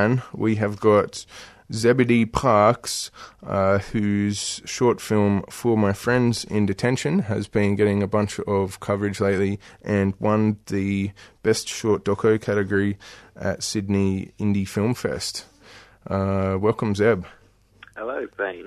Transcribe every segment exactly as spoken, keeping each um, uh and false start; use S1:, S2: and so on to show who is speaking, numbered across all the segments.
S1: line, we have got Zebedee Parks, uh, whose short film For My Friends in Detention has been getting a bunch of coverage lately and won the Best Short Doco category at Sydney Indie Film Fest. Uh, welcome, Zeb.
S2: Hello, Zane.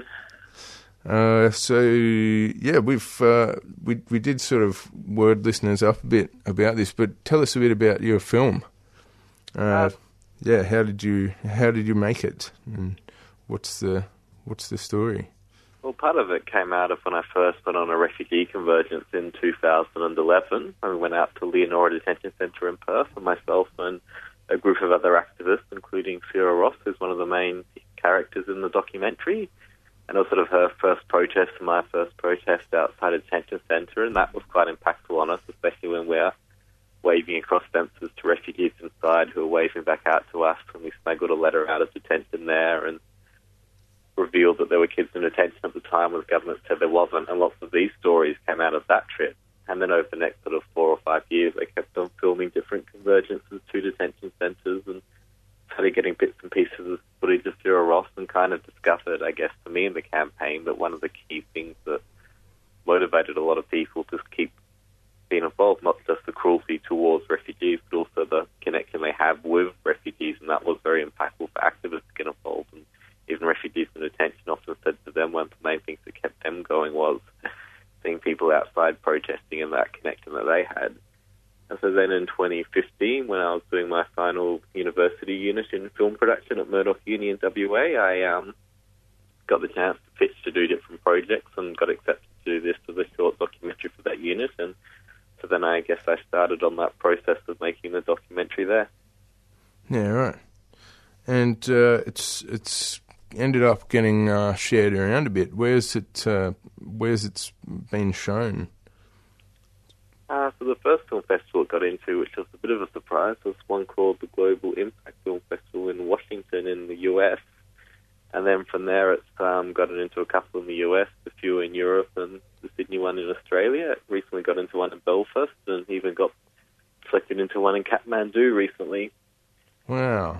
S1: Uh, so yeah, we've uh, we we did sort of word listeners up a bit about this, but tell us a bit about your film. Uh, uh, yeah, how did you how did you make it, and what's the what's the story?
S2: Well, part of it came out of when I first went on a refugee convergence in two thousand eleven. I went out to Leonora Detention Centre in Perth, and myself and a group of other activists, including Sarah Ross, who's one of the main characters in the documentary. And it was sort of her first protest, my first protest outside a detention centre, and that was quite impactful on us, especially when we're waving across fences to refugees inside who are waving back out to us, and we smuggled a letter out of detention there and revealed that there were kids in detention at the time when the government said there wasn't, and lots of these stories came out of that trip. And then over the next sort of four or five years, I kept on filming different convergences to detention centres and started getting bits and pieces of footage of Sarah Ross, and kind of discovered, I guess, for me in the campaign, that one of the key things that motivated a lot of people to keep being involved, not just the cruelty towards refugees, but also the connection they have with refugees, and that was very impactful for activists to get involved. And even refugees in detention often said to them one of the main things that kept them going was seeing people outside protesting and that connection that they had. And so then in twenty fifteen, when I was doing my final university unit in film production at Murdoch Uni in W A, I um, got the chance to pitch to do different projects and got accepted to do this as a short documentary for that unit. And so then I guess I started on that process of making the documentary there.
S1: Yeah, right. And uh, it's it's ended up getting uh, shared around a bit. Where's it? Uh, where's it's been shown?
S2: Uh, so the first film festival it got into, which was a bit of a surprise, was one called the Global Impact Film Festival in Washington in the U S. And then from there it's um, gotten into a couple in the U S, a few in Europe, and the Sydney one in Australia. It recently got into one in Belfast, and even got selected into one in Kathmandu recently.
S1: Wow.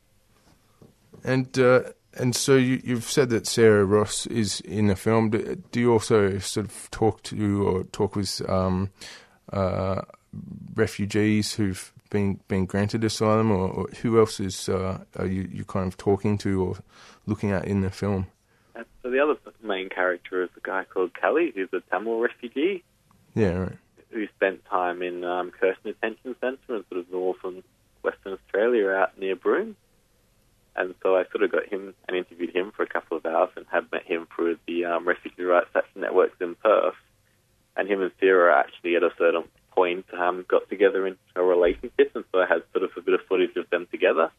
S1: And uh, and so you, you've said that Sarah Ross is in the film. Do, do you also sort of talk to or talk with um, uh, refugees who've been been granted asylum, or, or who else is uh, are you you kind of talking to or looking at in the film?
S2: Uh, so the other main character is a guy called Kali, who's a Tamil refugee.
S1: Yeah, right.
S2: Who spent time in um, Kirsten Detention Centre in sort of North and Western Australia out near Broome. And so I sort of got him and interviewed him for a couple of hours and had met him through the um, Refugee Rights Action Networks in Perth. And him and Sarah actually at a certain point um, got together in a relationship, and so I had sort of a bit of footage of them together.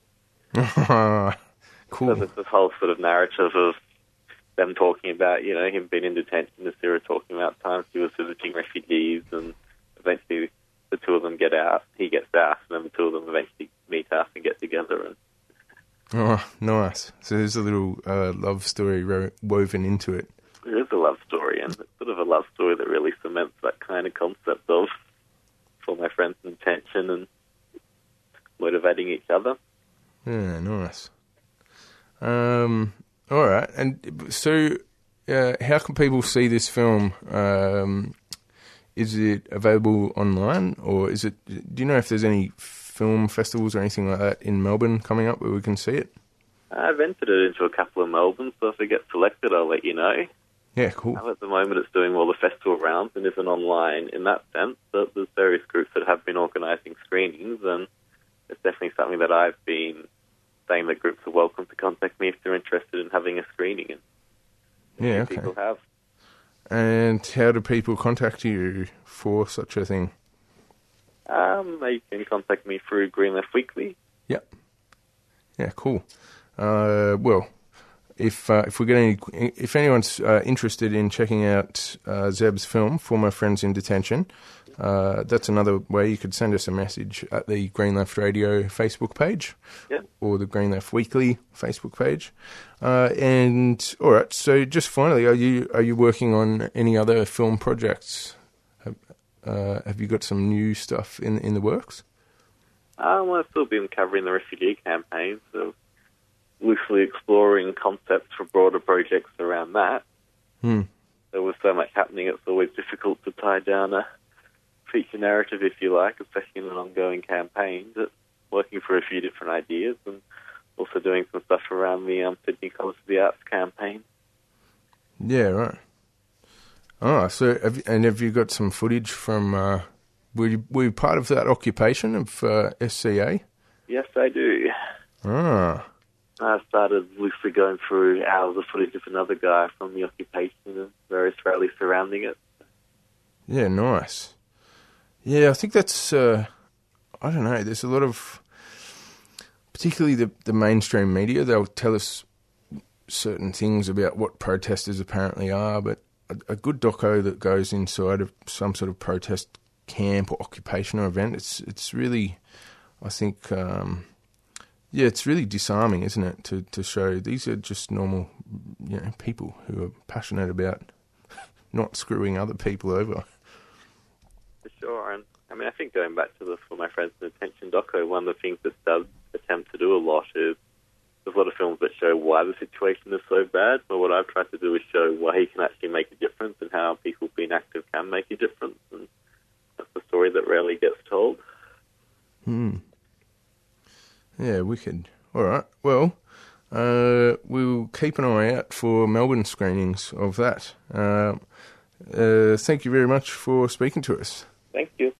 S1: Cool.
S2: So there's this whole sort of narrative of them talking about, you know, him being in detention and Sarah talking about times he was visiting refugees, and eventually the two of them get out, he gets out, and then the two of them eventually meet up and get together. And
S1: oh, nice. So there's a little uh, love story ro- woven into it.
S2: There is a love story, and it's sort of a love story that really cements that kind of concept of For My Friends in Detention and motivating each other.
S1: Yeah, nice. Um, all right. And so uh, how can people see this film? Um, is it available online, or is it? Do you know if there's any film festivals or anything like that in Melbourne coming up where we can see it?
S2: I've entered it into a couple of Melbourne, so if it gets selected, I'll let you know.
S1: Yeah, cool.
S2: Now, at the moment, it's doing all the festival rounds and isn't online in that sense, but there's various groups that have been organising screenings, and it's definitely something that I've been saying that groups are welcome to contact me if they're interested in having a screening. And
S1: yeah, okay.
S2: People have.
S1: And how do people contact you for such a thing?
S2: Um, you can contact me through Green Left Weekly.
S1: Yep. Yeah, cool. Uh, well, if uh, if we get any, if anyone's uh, interested in checking out uh, Zeb's film, For My Friends in Detention, uh, that's another way you could send us a message at the Green Left Radio Facebook page,
S2: yeah.
S1: or the Green Left Weekly Facebook page. Uh, and all right, so just finally, are you are you working on any other film projects? Have, uh, have you got some new stuff in in the works?
S2: Um, I've still been covering the refugee campaign, so loosely exploring concepts for broader projects around that.
S1: Hmm.
S2: There was so much happening, it's always difficult to tie down a feature narrative, if you like, especially in an ongoing campaign. But working for a few different ideas and also doing some stuff around the um, Sydney College of the Arts campaign.
S1: Yeah, right. Oh, so have you, and have you got some footage from? Uh, were you were you part of that occupation of uh, S C A?
S2: Yes, I do.
S1: Ah.
S2: I started loosely going through hours of footage of another guy from the occupation and various rallies surrounding it.
S1: Yeah, nice. Yeah, I think that's, uh, I don't know, there's a lot of, particularly the, the mainstream media, they'll tell us certain things about what protesters apparently are, but a, a good doco that goes inside of some sort of protest camp or occupation or event, it's it's really, I think... Um, Yeah, it's really disarming, isn't it, to, to show these are just normal, you know, people who are passionate about not screwing other people over.
S2: For sure, and I mean, I think going back to the For My Friends in Detention doco, one of the things that does attempt to do a lot is there's a lot of films that show why the situation is so bad, but what I've tried to do is show why he can actually make a difference and how people being active can make a difference, and that's the story that rarely gets told.
S1: Hmm. Yeah, wicked. All right. Well, uh, we'll keep an eye out for Melbourne screenings of that. Uh, uh, thank you very much for speaking to us.
S2: Thank you.